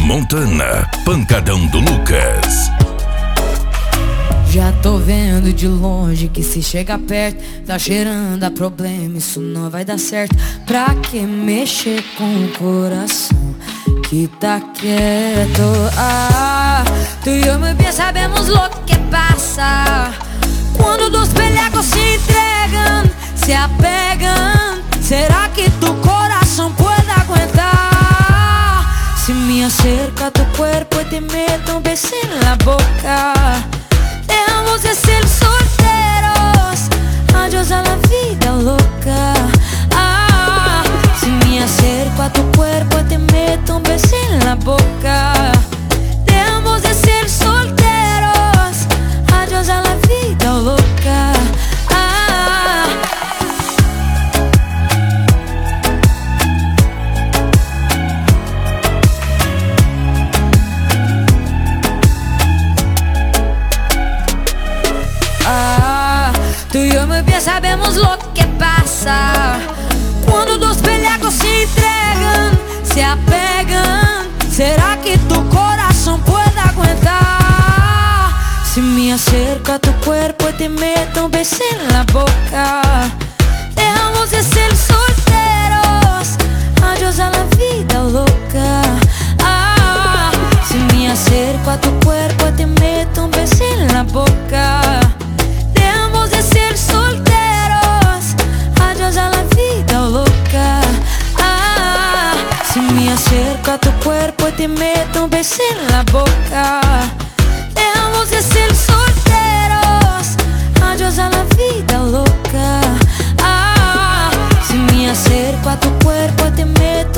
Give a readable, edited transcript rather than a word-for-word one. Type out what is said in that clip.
Montana, pancadão do Lucas. Já tô vendo de longe que se chega perto tá cheirando a problema, isso não vai dar certo. Pra que mexer com o coração que tá quieto? Tu e eu, meu bem, sabemos lo que passa quando dos pellegos se entregam, se apegam. Será que tu corazón puede aguantar? Si me acerca tu cuerpo y te meto un beso en la boca, dejamos de ser solteros, adiós a la vida loca. Si me acerco a tu cuerpo y te meto un beso en la boca, dejamos de ser solteros, adiós a la vida loca. Tu y yo, muy bien, sabemos lo que pasa cuando dos pellegos se entregan, se apegan. ¿Será que tu corazón puede aguantar? Si me acerco a tu cuerpo y te meto un beso en la boca, dejamos de ser solteros, adiós a la vida loca. Si me acerco a tu cuerpo y te meto un beso en la boca, dejamos de ser solteros, adiós a la vida loca. Si me acerco a tu cuerpo y te meto un beso en la boca, dejamos de ser solteros, adiós a la vida loca. Si me acerco a tu cuerpo y te meto